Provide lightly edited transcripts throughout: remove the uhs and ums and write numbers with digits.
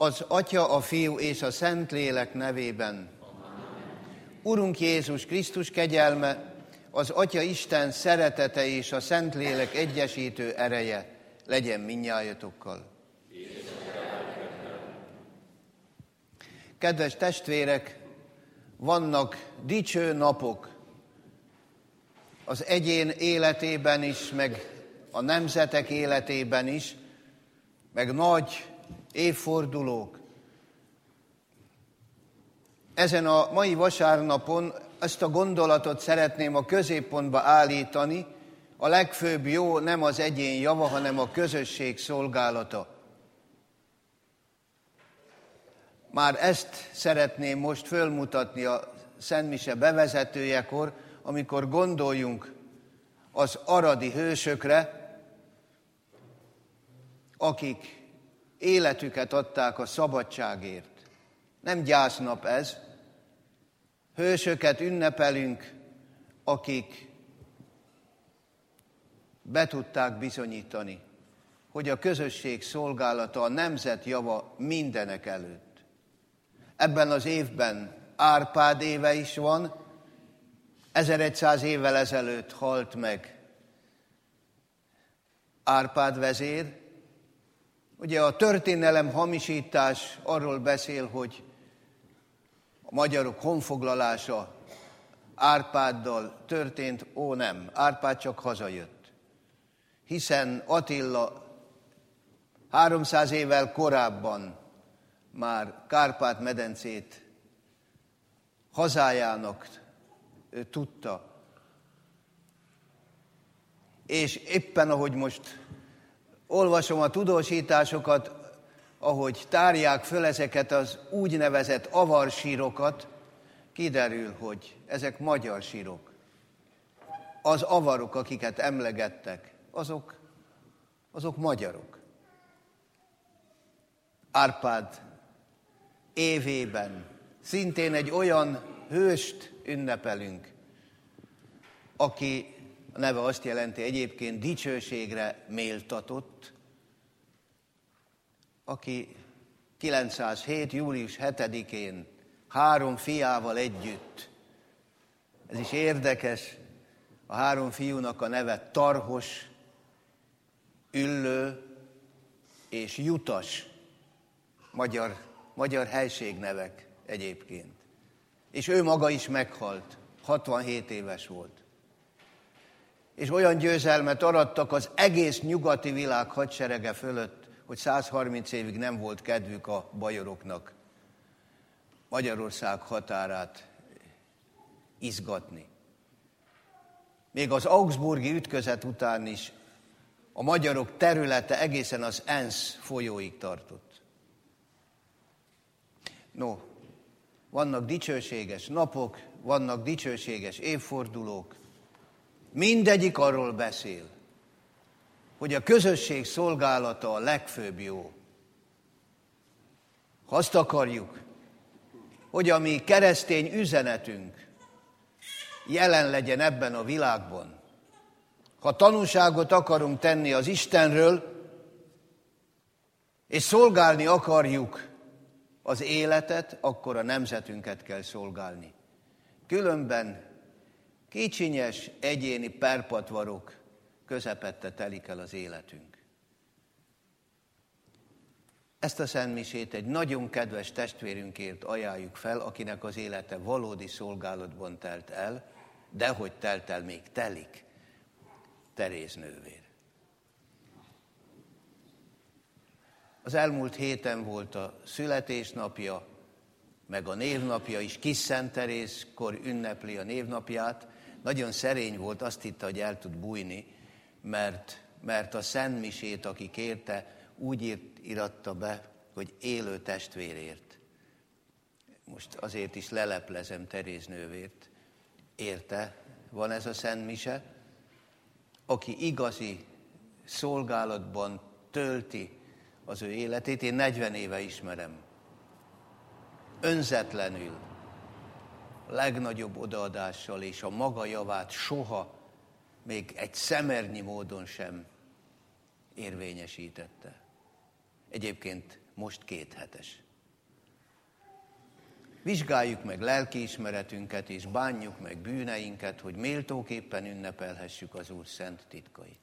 Az Atya, a Fiú és a Szentlélek nevében. Urunk Jézus Krisztus kegyelme, az Atya Isten szeretete és a Szentlélek egyesítő ereje legyen mindnyájatokkal. Kedves testvérek, vannak dicső napok az egyén életében is, meg a nemzetek életében is, meg nagy évfordulók. Ezen a mai vasárnapon ezt a gondolatot szeretném a középpontba állítani. A legfőbb jó nem az egyén java, hanem a közösség szolgálata. Már ezt szeretném most fölmutatni a Szentmise bevezetőjekor, amikor gondoljunk az aradi hősökre, akik életüket adták a szabadságért. Nem gyásznap ez. Hősöket ünnepelünk, akik be tudták bizonyítani, hogy a közösség szolgálata a nemzet java mindenek előtt. Ebben az évben Árpád éve is van, 1100 évvel ezelőtt halt meg Árpád vezér. Ugye a történelem hamisítás arról beszél, hogy a magyarok honfoglalása Árpáddal történt. Ó nem, Árpád csak hazajött. Hiszen Attila 300 évvel korábban már Kárpát-medencét hazájának tudta. És éppen ahogy most olvasom a tudósításokat, ahogy tárják föl ezeket az úgynevezett avarsírokat, kiderül, hogy ezek magyar sírok. Az avarok, akiket emlegettek, azok magyarok. Árpád évében szintén egy olyan hőst ünnepelünk, aki a neve azt jelenti egyébként dicsőségre méltatott, aki 907. július 7-én 3 fiával együtt, ez is érdekes, a 3 fiúnak a neve Tarhos, Üllő és Jutas, magyar helységnevek egyébként. És ő maga is meghalt, 67 éves volt. És olyan győzelmet arattak az egész nyugati világ hadserege fölött, hogy 130 évig nem volt kedvük a bajoroknak Magyarország határát izgatni. Még az augsburgi ütközet után is a magyarok területe egészen az Ensz folyóig tartott. No, vannak dicsőséges napok, vannak dicsőséges évfordulók, mindegyik arról beszél, hogy a közösség szolgálata a legfőbb jó. Ha azt akarjuk, hogy a mi keresztény üzenetünk jelen legyen ebben a világban, ha tanúságot akarunk tenni az Istenről, és szolgálni akarjuk az életet, akkor a nemzetünket kell szolgálni. Különben kicsinyes egyéni perpatvarok közepette telik el az életünk. Ezt a szentmisét egy nagyon kedves testvérünkért ajánljuk fel, akinek az élete valódi szolgálatban telt el, de hogy telt el, még telik, Teréz nővér. Az elmúlt héten volt a születésnapja, meg a névnapja is. Kis Szent Terézkor ünnepli a névnapját. Nagyon szerény volt, azt hitte, hogy el tud bújni, mert a szentmisét, aki kérte, úgy íratta be, hogy élő testvérért. Most azért is leleplezem Teréz nővért. Érte, van ez a szentmise, aki igazi szolgálatban tölti az ő életét. Én 40 éve ismerem. Önzetlenül, legnagyobb odaadással és a maga javát soha, még egy szemernyi módon sem érvényesítette. Egyébként most 2 hetes. Vizsgáljuk meg lelkiismeretünket, és bánjuk meg bűneinket, hogy méltóképpen ünnepelhessük az Úr szent titkait.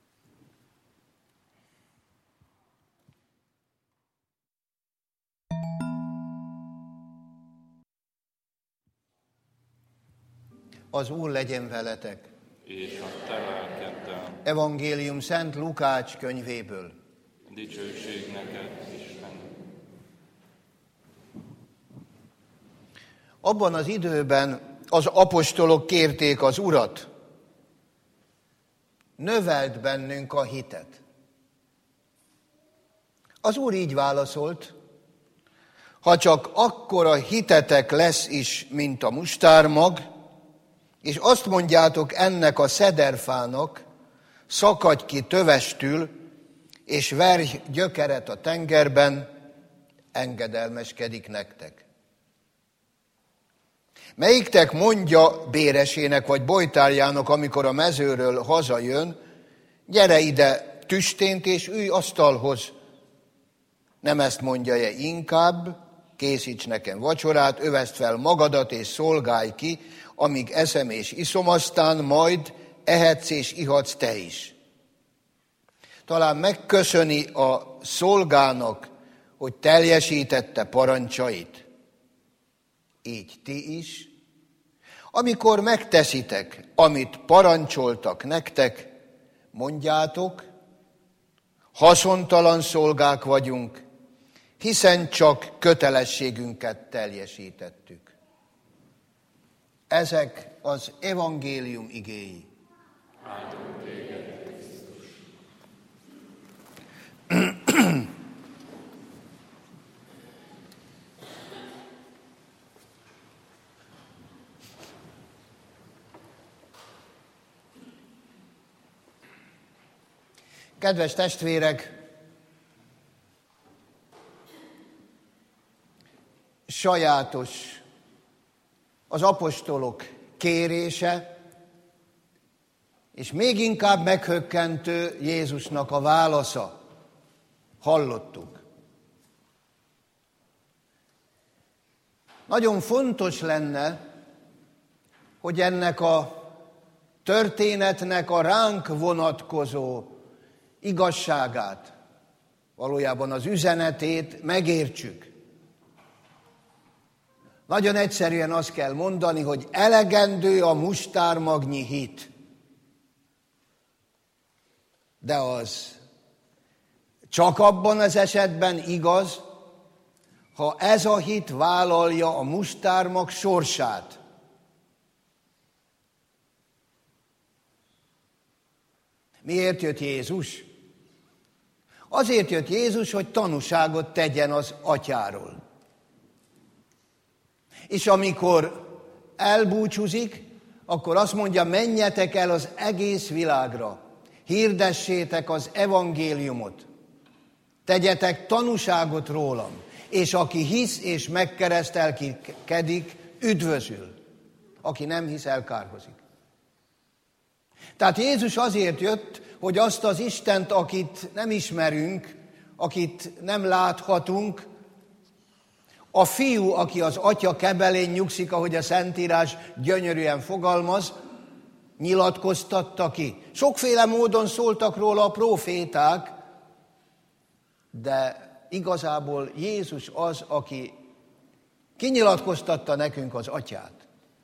Az Úr legyen veletek. És a te lelkeddel. Evangélium Szent Lukács könyvéből. Dicsőség neked, Isten. Abban az időben az apostolok kérték az Urat, növeld bennünk a hitet. Az Úr így válaszolt, ha csak akkora hitetek lesz is, mint a mustármag, és azt mondjátok ennek a szederfának, szakadj ki tövestül, és verj gyökeret a tengerben, engedelmeskedik nektek. Melyiktek mondja béresének vagy bojtárjának, amikor a mezőről hazajön, gyere ide tüstént és ülj asztalhoz. Nem ezt mondja-e inkább, készíts nekem vacsorát, öveszd fel magadat és szolgálj ki, amíg eszem és iszom, aztán majd ehetsz és ihatsz te is. Talán megköszöni a szolgának, hogy teljesítette parancsait. Így ti is, amikor megteszitek, amit parancsoltak nektek, mondjátok, haszontalan szolgák vagyunk, hiszen csak kötelességünket teljesítettük. Ezek az evangélium igéi. Áldunk téged, Krisztus. Kedves testvérek, sajátos az apostolok kérése, és még inkább meghökkentő Jézusnak a válasza. Hallottuk. Nagyon fontos lenne, hogy ennek a történetnek a ránk vonatkozó igazságát, valójában az üzenetét megértsük. Nagyon egyszerűen azt kell mondani, hogy elegendő a mustármagnyi hit. De az csak abban az esetben igaz, ha ez a hit vállalja a mustármag sorsát. Miért jött Jézus? Azért jött Jézus, hogy tanúságot tegyen az atyáról. És amikor elbúcsúzik, akkor azt mondja, menjetek el az egész világra, hirdessétek az evangéliumot, tegyetek tanúságot rólam, és aki hisz és megkeresztelkedik, üdvözül, aki nem hisz, elkárhozik. Tehát Jézus azért jött, hogy azt az Istent, akit nem ismerünk, akit nem láthatunk, a fiú, aki az atya kebelén nyugszik, ahogy a Szentírás gyönyörűen fogalmaz, nyilatkoztatta ki. Sokféle módon szóltak róla a próféták, de igazából Jézus az, aki kinyilatkoztatta nekünk az atyát.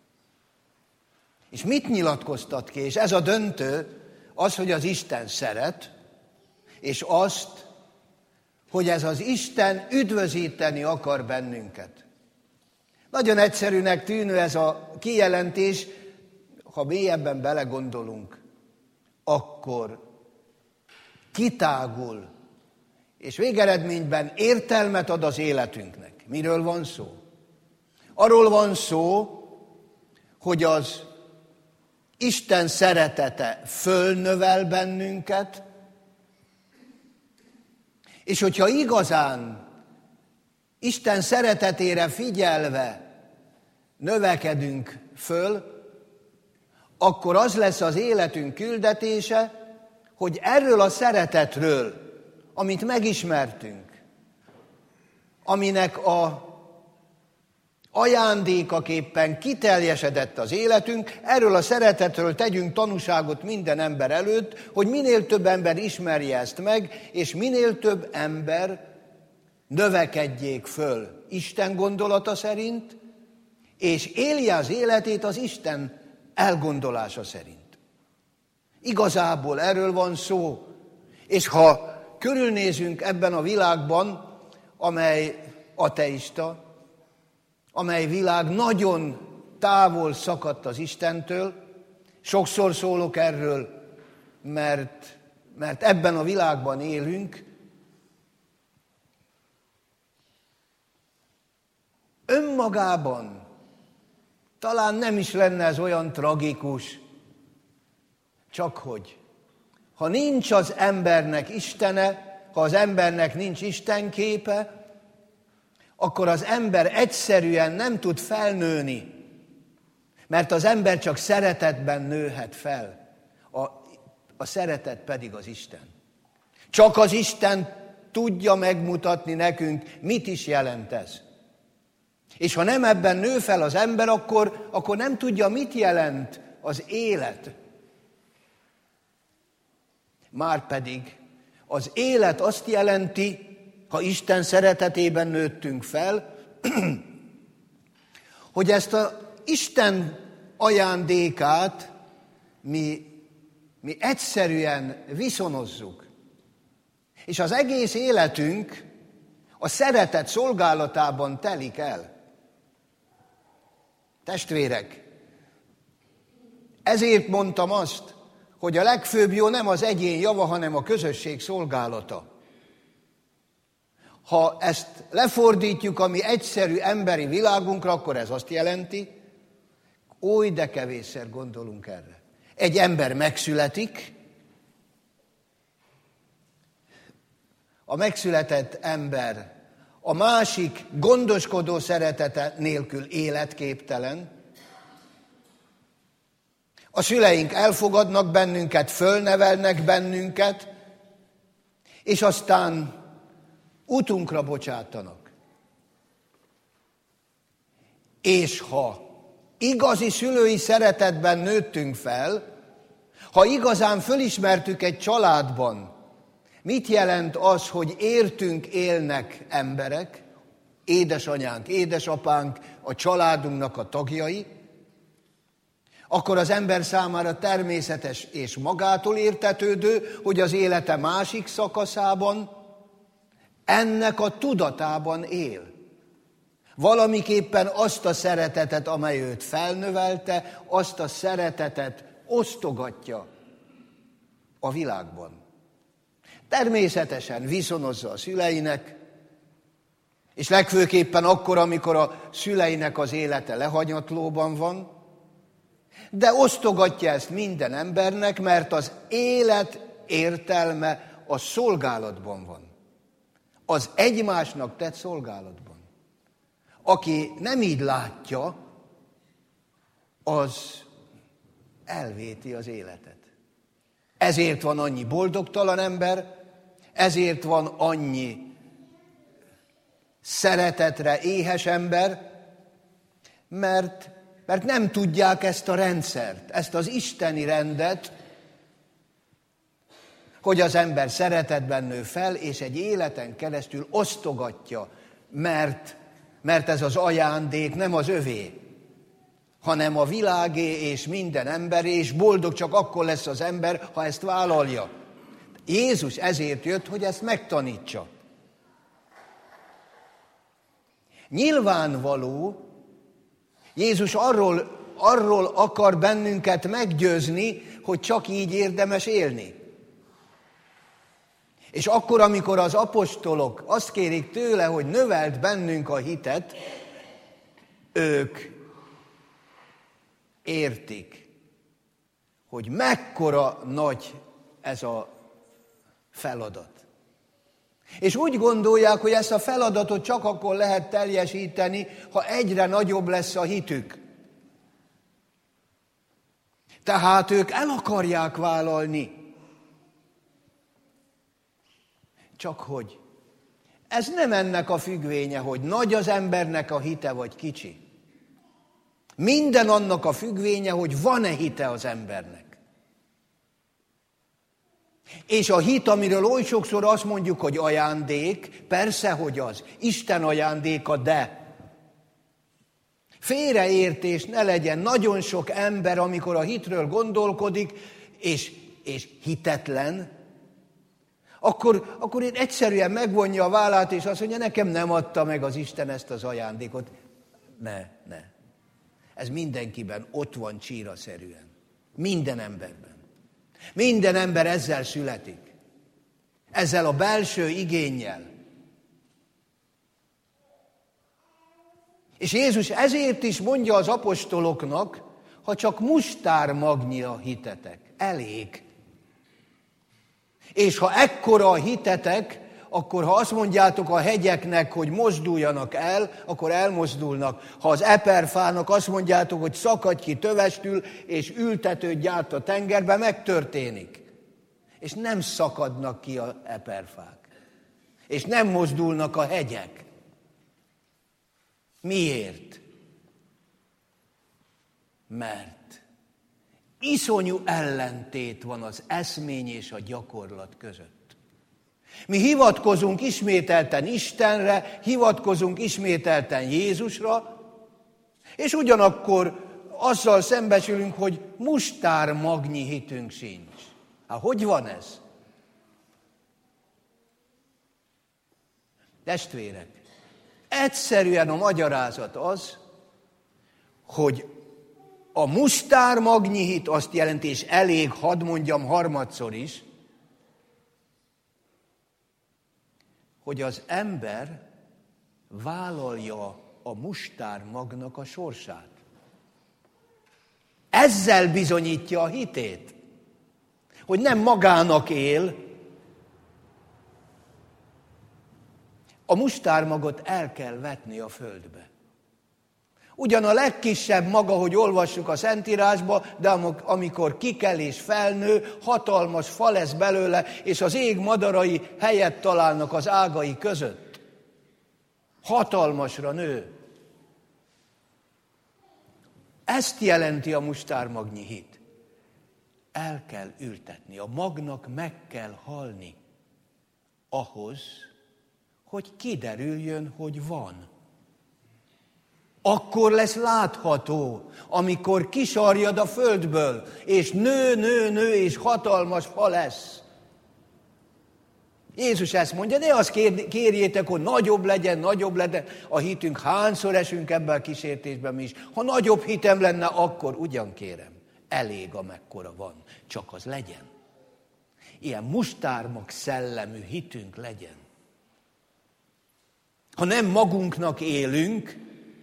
És mit nyilatkoztat ki? És ez a döntő, az, hogy az Isten szeret, és azt, hogy ez az Isten üdvözíteni akar bennünket. Nagyon egyszerűnek tűnő ez a kijelentés, ha mélyebben belegondolunk, akkor kitágul, és végeredményben értelmet ad az életünknek. Miről van szó? Arról van szó, hogy az Isten szeretete fölnövel bennünket, és hogyha igazán Isten szeretetére figyelve növekedünk föl, akkor az lesz az életünk küldetése, hogy erről a szeretetről, amit megismertünk, aminek a ajándékaképpen kiteljesedett az életünk, erről a szeretetről tegyünk tanúságot minden ember előtt, hogy minél több ember ismerje ezt meg, és minél több ember növekedjék föl Isten gondolata szerint, és élje az életét az Isten elgondolása szerint. Igazából erről van szó, és ha körülnézünk ebben a világban, amely ateista, amely világ nagyon távol szakadt az Istentől, sokszor szólok erről, mert ebben a világban élünk, önmagában talán nem is lenne ez olyan tragikus, csak hogy ha nincs az embernek Istene, ha az embernek nincs Istenképe, akkor az ember egyszerűen nem tud felnőni, mert az ember csak szeretetben nőhet fel, a szeretet pedig az Isten. Csak az Isten tudja megmutatni nekünk, mit is jelent ez. És ha nem ebben nő fel az ember, akkor nem tudja, mit jelent az élet. Márpedig az élet azt jelenti, ha Isten szeretetében nőttünk fel, hogy ezt az Isten ajándékát mi egyszerűen viszonozzuk. És az egész életünk a szeretet szolgálatában telik el. Testvérek, ezért mondtam azt, hogy a legfőbb jó nem az egyén java, hanem a közösség szolgálata. Ha ezt lefordítjuk a mi egyszerű emberi világunkra, akkor ez azt jelenti, oly de kevésszer gondolunk erre. Egy ember megszületik, a megszületett ember a másik gondoskodó szeretete nélkül életképtelen. A szüleink elfogadnak bennünket, fölnevelnek bennünket, és aztán utunkra bocsátanak. És ha igazi szülői szeretetben nőttünk fel, ha igazán fölismertük egy családban, mit jelent az, hogy értünk élnek emberek, édesanyánk, édesapánk, a családunknak a tagjai, akkor az ember számára természetes és magától értetődő, hogy az élete másik szakaszában ennek a tudatában él. Valamiképpen azt a szeretetet, amely őt felnövelte, azt a szeretetet osztogatja a világban. Természetesen viszonozza a szüleinek, és legfőképpen akkor, amikor a szüleinek az élete lehanyatlóban van, de osztogatja ezt minden embernek, mert az élet értelme a szolgálatban van. Az egymásnak tett szolgálatban. Aki nem így látja, az elvéti az életet. Ezért van annyi boldogtalan ember, ezért van annyi szeretetre éhes ember, mert nem tudják ezt a rendszert, ezt az isteni rendet, hogy az ember szeretetben nő fel, és egy életen keresztül osztogatja, mert ez az ajándék nem az övé, hanem a világé és minden emberé, és boldog csak akkor lesz az ember, ha ezt vállalja. Jézus ezért jött, hogy ezt megtanítsa. Nyilvánvaló, Jézus arról akar bennünket meggyőzni, hogy csak így érdemes élni. És akkor, amikor az apostolok azt kérik tőle, hogy növeld bennünk a hitet, ők értik, hogy mekkora nagy ez a feladat. És úgy gondolják, hogy ezt a feladatot csak akkor lehet teljesíteni, ha egyre nagyobb lesz a hitük. Tehát ők el akarják vállalni. Csak hogy Ez nem ennek a függvénye, hogy nagy az embernek a hite, vagy kicsi. Minden annak a függvénye, hogy van-e hite az embernek. És a hit, amiről oly sokszor azt mondjuk, hogy ajándék, persze, hogy az, Isten ajándéka, de félreértés ne legyen. Nagyon sok ember, amikor a hitről gondolkodik, és hitetlen, akkor én egyszerűen megvonja a vállát, és azt mondja, nekem nem adta meg az Isten ezt az ajándékot. Ne. Ez mindenkiben ott van csíraszerűen. Minden emberben. Minden ember ezzel születik. Ezzel a belső igénnyel. És Jézus ezért is mondja az apostoloknak, ha csak mustármagnyi a hitetek, elég. És ha ekkora a hitetek, akkor ha azt mondjátok a hegyeknek, hogy mozduljanak el, akkor elmozdulnak. Ha az eperfának azt mondjátok, hogy szakadj ki tövestül, és ültetődj át a tengerbe, megtörténik. És nem szakadnak ki az eperfák. És nem mozdulnak a hegyek. Miért? Mert iszonyú ellentét van az eszmény és a gyakorlat között. Mi hivatkozunk ismételten Istenre, hivatkozunk ismételten Jézusra, és ugyanakkor azzal szembesülünk, hogy mustármagnyi hitünk sincs. Hát hogy van ez? Testvérek, egyszerűen a magyarázat az, hogy a mustármagnyi hit azt jelenti, és elég, hadd mondjam harmadszor is, hogy az ember vállalja a mustármagnak a sorsát. Ezzel bizonyítja a hitét, hogy nem magának él. A mustármagot el kell vetni a földbe. Ugyan a legkisebb maga, hogy olvassuk a Szentírásba, de amikor kikel és felnő, hatalmas fa lesz belőle, és az ég madarai helyet találnak az ágai között. Hatalmasra nő. Ezt jelenti a mustármagnyi hit. El kell ültetni, a magnak meg kell halni ahhoz, hogy kiderüljön, hogy van. Akkor lesz látható, amikor kisarjad a földből, és nő, és hatalmas fa lesz. Jézus ezt mondja, ne azt kérjétek, hogy nagyobb legyen a hitünk. Hányszor esünk ebben a kísértésben mi is. Ha nagyobb hitem lenne, akkor ugyan kérem, elég amekkora van, csak az legyen. Ilyen mustármag szellemű hitünk legyen. Ha nem magunknak élünk,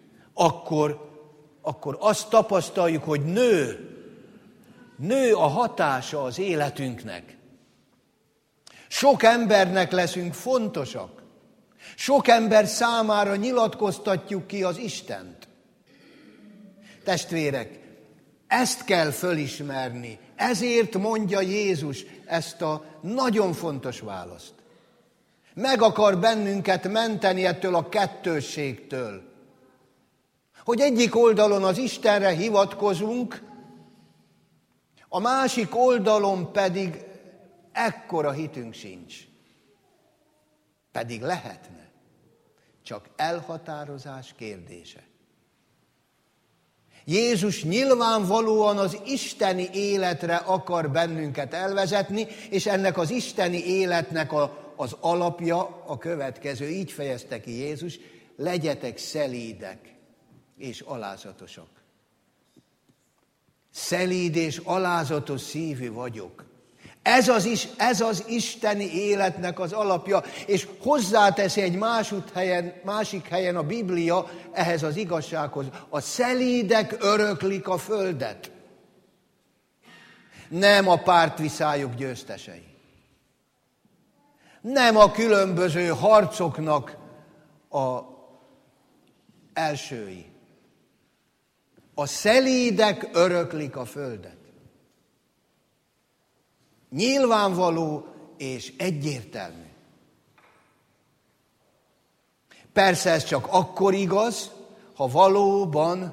akkor azt tapasztaljuk, hogy nő a hatása az életünknek. Sok embernek leszünk fontosak. Sok ember számára nyilatkoztatjuk ki az Istent. Testvérek, ezt kell fölismerni. Ezért mondja Jézus ezt a nagyon fontos választ. Meg akar bennünket menteni ettől a kettősségtől. Hogy egyik oldalon az Istenre hivatkozunk, a másik oldalon pedig ekkora hitünk sincs. Pedig lehetne. Csak elhatározás kérdése. Jézus nyilvánvalóan az isteni életre akar bennünket elvezetni, és ennek az isteni életnek az alapja a következő. Így fejezte ki Jézus, legyetek szelídek és alázatosak. Szelíd és alázatos szívű vagyok. Ez az isteni életnek az alapja, és hozzáteszi egy másik helyen a Biblia ehhez az igazsághoz. A szelídek öröklik a földet. Nem a pártviszályok győztesei. Nem a különböző harcoknak a elsői. A szelídek öröklik a földet. Nyilvánvaló és egyértelmű. Persze ez csak akkor igaz, ha valóban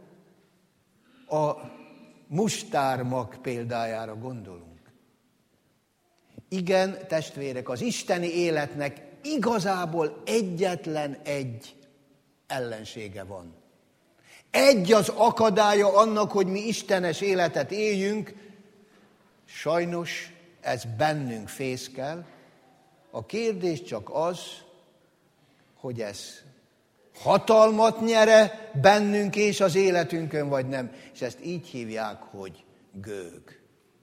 a mustármag példájára gondolunk. Igen, testvérek, az isteni életnek igazából egyetlen egy ellensége van. Egy az akadálya annak, hogy mi istenes életet éljünk, sajnos ez bennünk fészkel. A kérdés csak az, hogy ez hatalmat nyere bennünk és az életünkön, vagy nem. És ezt így hívják, hogy gőg.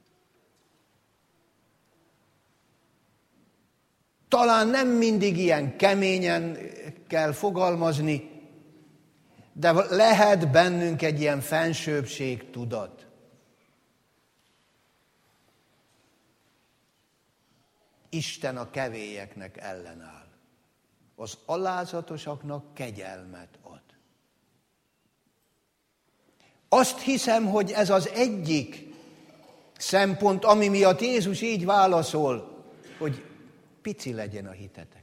Talán nem mindig ilyen keményen kell fogalmazni, de lehet bennünk egy ilyen fensőbbség tudat. Isten a kevélyeknek ellenáll. Az alázatosaknak kegyelmet ad. Azt hiszem, hogy ez az egyik szempont, ami miatt Jézus így válaszol, hogy pici legyen a hitetek.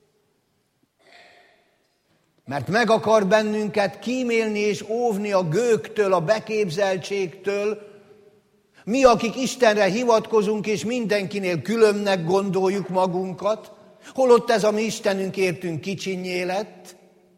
Mert meg akar bennünket kímélni és óvni a gőgtől, a beképzeltségtől. Mi, akik Istenre hivatkozunk, és mindenkinél különnek gondoljuk magunkat, holott ez a mi Istenünk értünk kicsinnyé lett.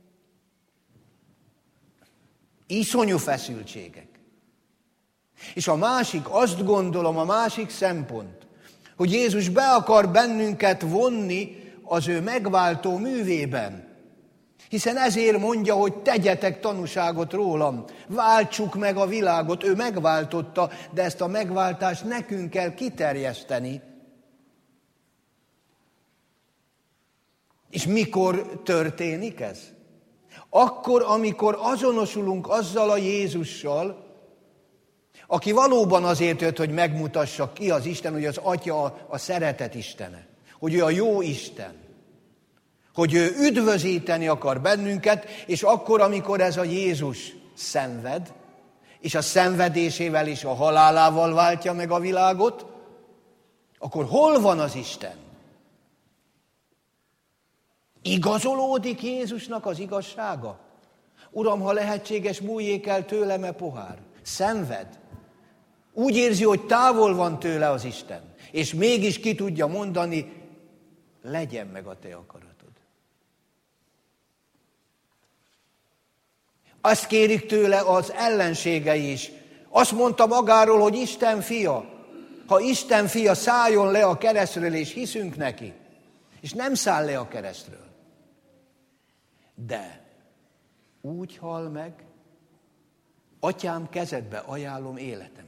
Iszonyú feszültségek. És a másik, azt gondolom, a másik szempont, hogy Jézus be akar bennünket vonni az ő megváltó művében. Hiszen ezért mondja, hogy tegyetek tanúságot rólam, váltsuk meg a világot. Ő megváltotta, de ezt a megváltást nekünk kell kiterjeszteni. És mikor történik ez? Akkor, amikor azonosulunk azzal a Jézussal, aki valóban azért jött, hogy megmutassa ki az Isten, hogy az Atya a szeretet Istene, hogy ő a jó Isten, hogy ő üdvözíteni akar bennünket, és akkor, amikor ez a Jézus szenved, és a szenvedésével és a halálával váltja meg a világot, akkor hol van az Isten? Igazolódik Jézusnak az igazsága? Uram, ha lehetséges, múljék el tőlem e pohár. Szenved. Úgy érzi, hogy távol van tőle az Isten. És mégis ki tudja mondani, legyen meg a te akaratod. Azt kérik tőle az ellenségei is. Azt mondta magáról, hogy Isten fia. Ha Isten fia, szálljon le a keresztről, és hiszünk neki. És nem száll le a keresztről. De úgy hal meg, Atyám, kezedbe ajánlom életemet.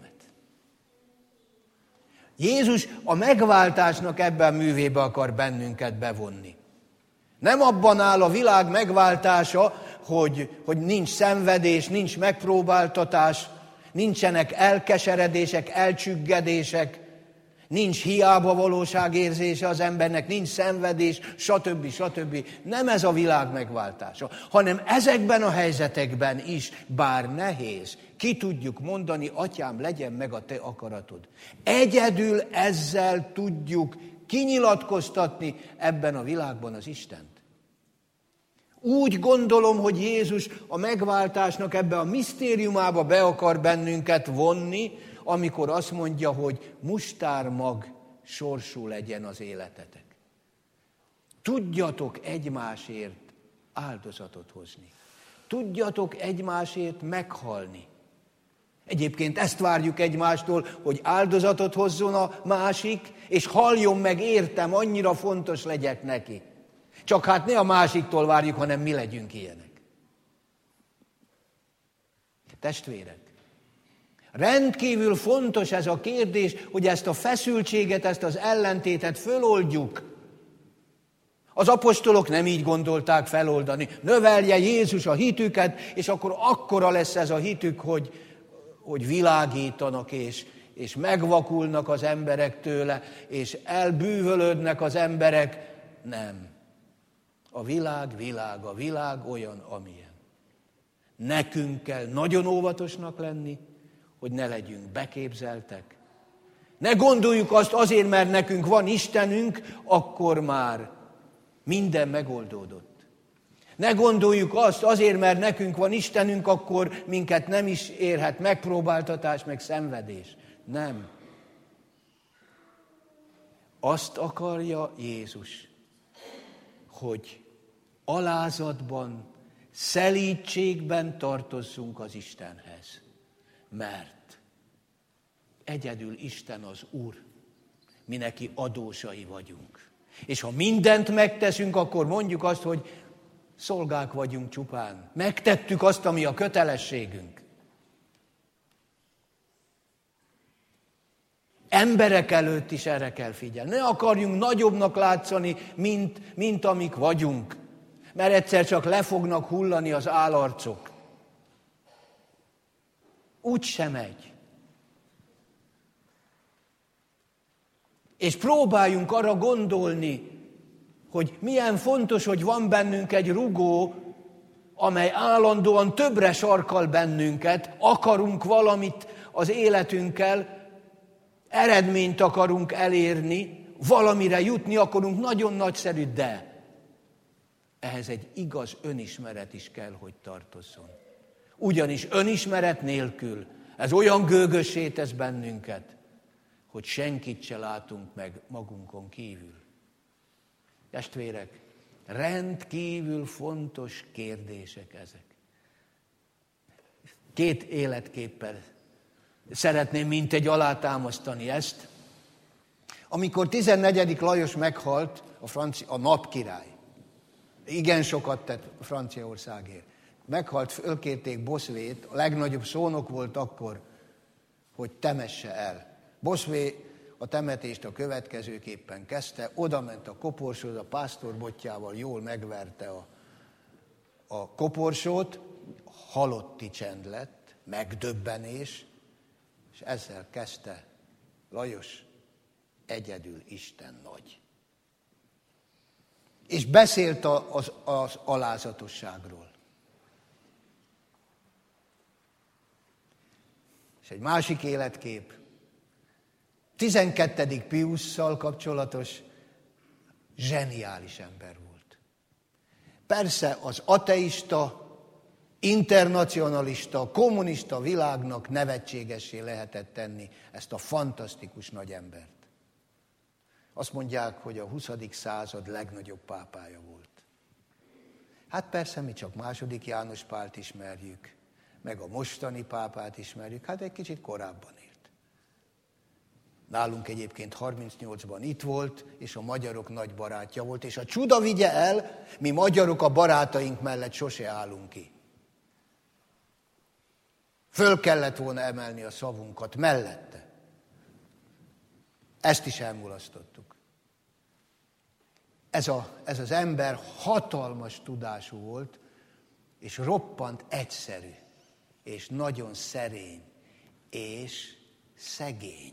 Jézus a megváltásnak ebben művébe akar bennünket bevonni. Nem abban áll a világ megváltása, hogy nincs szenvedés, nincs megpróbáltatás, nincsenek elkeseredések, elcsüggedések, nincs hiába valóságérzése az embernek, nincs szenvedés, stb. Nem ez a világ megváltása, hanem ezekben a helyzetekben is, bár nehéz, ki tudjuk mondani, Atyám, legyen meg a te akaratod. Egyedül ezzel tudjuk kinyilatkoztatni ebben a világban az Istent. Úgy gondolom, hogy Jézus a megváltásnak ebbe a misztériumába be akar bennünket vonni, amikor azt mondja, hogy mustármag sorsú legyen az életetek. Tudjatok egymásért áldozatot hozni. Tudjatok egymásért meghalni. Egyébként ezt várjuk egymástól, hogy áldozatot hozzon a másik, és halljon meg értem, annyira fontos legyek neki. Csak hát ne a másiktól várjuk, hanem mi legyünk ilyenek. Testvérek, rendkívül fontos ez a kérdés, hogy ezt a feszültséget, ezt az ellentétet föloldjuk. Az apostolok nem így gondolták feloldani. Növelje Jézus a hitüket, és akkor akkora lesz ez a hitük, hogy világítanak, és megvakulnak az emberek tőle, és elbűvölődnek az emberek. Nem. A világ olyan, amilyen. Nekünk kell nagyon óvatosnak lenni, hogy ne legyünk beképzeltek. Ne gondoljuk azt azért, mert nekünk van Istenünk, akkor már minden megoldódott. Ne gondoljuk azt, azért, mert nekünk van Istenünk, akkor minket nem is érhet megpróbáltatás, meg szenvedés. Nem. Azt akarja Jézus, hogy alázatban, szelídségben tartozzunk az Istenhez. Mert egyedül Isten az Úr, mi neki adósai vagyunk. És ha mindent megteszünk, akkor mondjuk azt, hogy szolgák vagyunk csupán. Megtettük azt, ami a kötelességünk. Emberek előtt is erre kell figyelni. Ne akarjunk nagyobbnak látszani, mint amik vagyunk. Mert egyszer csak le fognak hullani az állarcok. Úgy sem megy. És próbáljunk arra gondolni, hogy milyen fontos, hogy van bennünk egy rugó, amely állandóan többre sarkal bennünket, akarunk valamit az életünkkel, eredményt akarunk elérni, valamire jutni akarunk, nagyon nagyszerű, de ehhez egy igaz önismeret is kell, hogy tartozzon. Ugyanis önismeret nélkül ez olyan gőgössé tesz bennünket, hogy senkit se látunk meg magunkon kívül. Testvérek, rendkívül fontos kérdések ezek. 2 életképpel szeretném mintegy alátámasztani ezt. Amikor 14. Lajos meghalt, a napkirály, igen sokat tett Franciaországért. Meghalt, fölkérték Bossuet, a legnagyobb szónok volt akkor, hogy temesse el. Bossuet a temetést a következőképpen kezdte, oda ment a koporsóhoz, a pásztorbotjával jól megverte a koporsót, halotti csend lett, megdöbbenés, és ezzel kezdte: Lajos, egyedül Isten nagy. És beszélt az alázatosságról. És egy másik életkép, 12. Piusszal kapcsolatos zseniális ember volt. Persze az ateista, internacionalista, kommunista világnak nevetségessé lehetett tenni ezt a fantasztikus nagy embert. Azt mondják, hogy a 20. század legnagyobb pápája volt. Hát persze mi csak II. János Pált ismerjük, meg a mostani pápát ismerjük, hát egy kicsit korábban élt. Nálunk egyébként 38-ban itt volt, és a magyarok nagy barátja volt, és a csuda vigye el, mi magyarok a barátaink mellett sose állunk ki. Föl kellett volna emelni a szavunkat mellette. Ezt is elmulasztottuk. Ez az ember hatalmas tudású volt, és roppant egyszerű, és nagyon szerény, és szegény.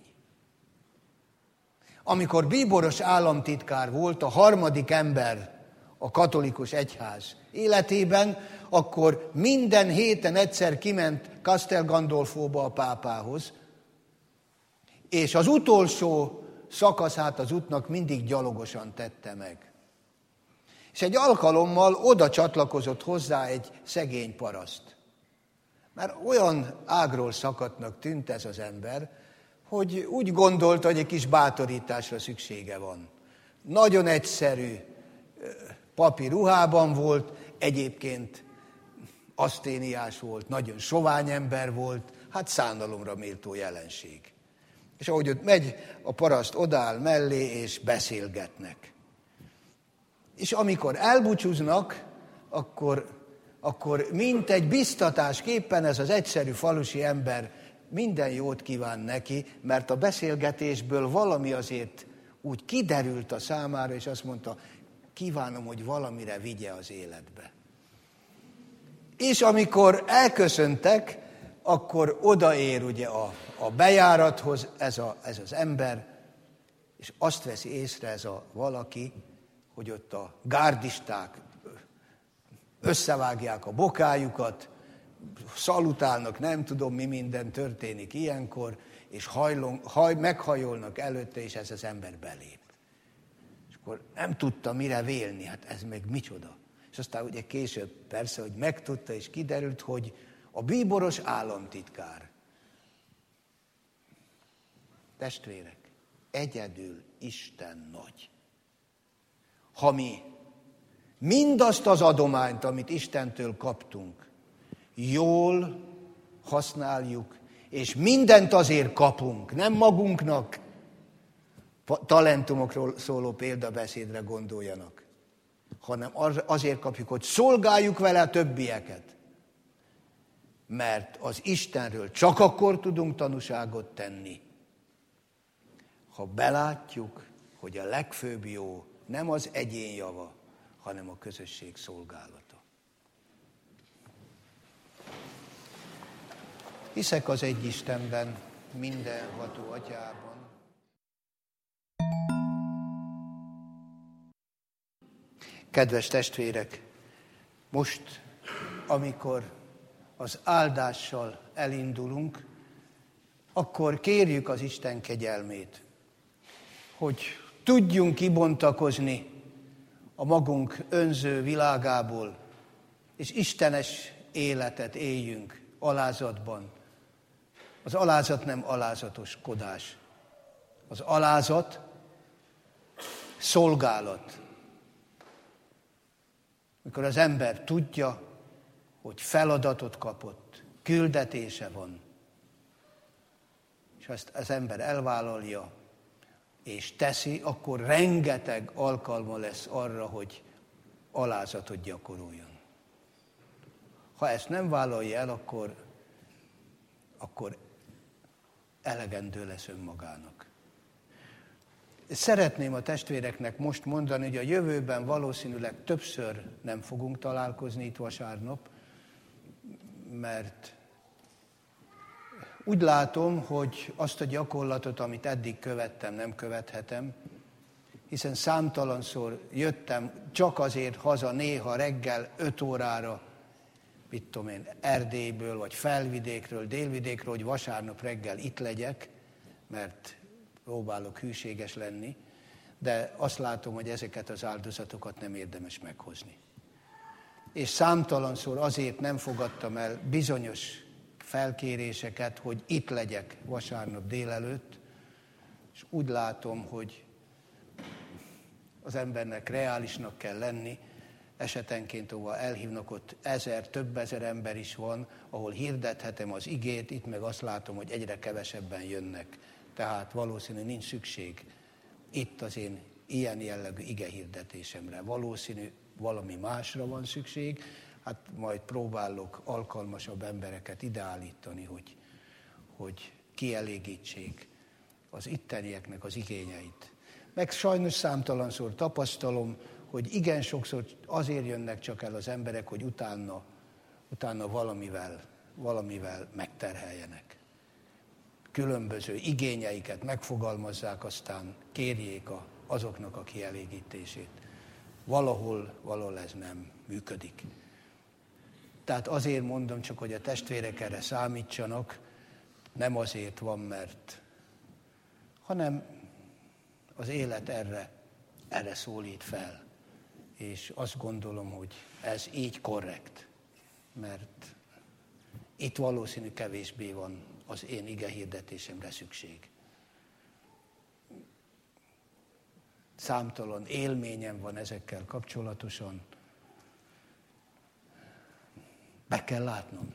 Amikor bíboros államtitkár volt, a 3. ember a katolikus egyház életében, akkor minden héten egyszer kiment Castel Gandolfóba a pápához, és az utolsó szakaszát az útnak mindig gyalogosan tette meg. És egy alkalommal oda csatlakozott hozzá egy szegény paraszt. Mert olyan ágról szakadtnak tűnt ez az ember, hogy úgy gondolta, hogy egy kis bátorításra szüksége van. Nagyon egyszerű papi ruhában volt, egyébként aszténiás volt, nagyon sovány ember volt, hát szánalomra méltó jelenség. És ahogy ott megy, a paraszt odáll mellé, és beszélgetnek. És amikor elbúcsúznak, akkor mint egy biztatásképpen ez az egyszerű falusi ember minden jót kíván neki, mert a beszélgetésből valami azért úgy kiderült a számára, és azt mondta, kívánom, hogy valamire vigye az életbe. És amikor elköszöntek, akkor odaér ugye a bejárathoz ez az ember, és azt veszi észre ez a valaki, hogy ott a gárdisták összevágják a bokájukat, szalutálnak, nem tudom mi minden történik ilyenkor, és meghajolnak előtte, és ez az ember belép. És akkor nem tudta mire vélni, hát ez meg micsoda. És aztán ugye később persze, hogy megtudta és kiderült, hogy a bíboros államtitkár. Testvérek, egyedül Isten nagy. Ha mi mindazt az adományt, amit Istentől kaptunk, jól használjuk, és mindent azért kapunk, nem magunknak, talentumokról szóló példabeszédre gondoljanak, hanem azért kapjuk, hogy szolgáljuk vele a többieket. Mert az Istenről csak akkor tudunk tanúságot tenni, ha belátjuk, hogy a legfőbb jó nem az egyén java, hanem a közösség szolgálata. Hiszek az egy Istenben, mindenható Atyában. Kedves testvérek, most, amikor az áldással elindulunk, akkor kérjük az Isten kegyelmét, hogy tudjunk kibontakozni a magunk önző világából, és istenes életet éljünk alázatban. Az alázat nem alázatoskodás. Az alázat szolgálat. Mikor az ember tudja, hogy feladatot kapott, küldetése van, és ezt az ember elvállalja, és teszi, akkor rengeteg alkalma lesz arra, hogy alázatot gyakoroljon. Ha ezt nem vállalja el, akkor elegendő lesz önmagának. Szeretném a testvéreknek most mondani, hogy a jövőben valószínűleg többször nem fogunk találkozni itt vasárnap, mert úgy látom, hogy azt a gyakorlatot, amit eddig követtem, nem követhetem, hiszen számtalanszor jöttem csak azért haza néha reggel 5 órára, mit tudom én, Erdélyből, vagy Felvidékről, Délvidékről, hogy vasárnap reggel itt legyek, mert próbálok hűséges lenni, de azt látom, hogy ezeket az áldozatokat nem érdemes meghozni. És számtalanszor azért nem fogadtam el bizonyos felkéréseket, hogy itt legyek vasárnap délelőtt, és úgy látom, hogy az embernek reálisnak kell lenni, esetenként, ahol elhívnak, ott 1000, több ezer ember is van, ahol hirdethetem az igét, itt meg azt látom, hogy egyre kevesebben jönnek. Tehát valószínű nincs szükség itt az én ilyen jellegű igehirdetésemre. Valószínű valami másra van szükség, hát majd próbálok alkalmasabb embereket ideállítani, hogy kielégítsék az ittenieknek az igényeit. Meg sajnos számtalanszor tapasztalom, hogy igen sokszor azért jönnek csak el az emberek, hogy utána valamivel megterheljenek. Különböző igényeiket megfogalmazzák, aztán kérjék azoknak a kielégítését. Valahol ez nem működik. Tehát azért mondom csak, hogy a testvérek erre számítsanak, nem azért van, hanem az élet erre szólít fel. És azt gondolom, hogy ez így korrekt, mert itt valószínű kevésbé van az én igehirdetésemre szükség. Számtalan élményem van ezekkel kapcsolatosan. Be kell látnom.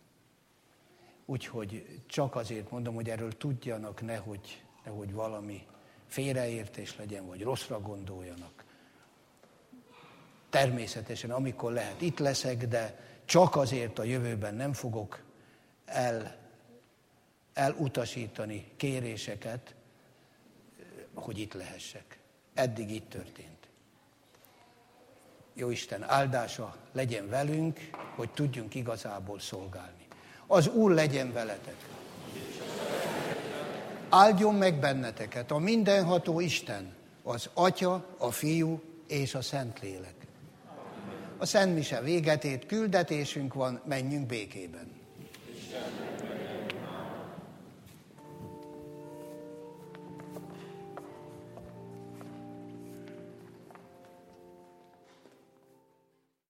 Úgyhogy csak azért mondom, hogy erről tudjanak, nehogy valami félreértés legyen, vagy rosszra gondoljanak. Természetesen, amikor lehet, itt leszek, de csak azért a jövőben nem fogok elutasítani kéréseket, hogy itt lehessek. Eddig így történt. Jóisten áldása legyen velünk, hogy tudjunk igazából szolgálni. Az Úr legyen veletek. Áldjon meg benneteket a mindenható Isten, az Atya, a Fiú és a Szentlélek. A Szent Mise véget ért, küldetésünk van, menjünk békében.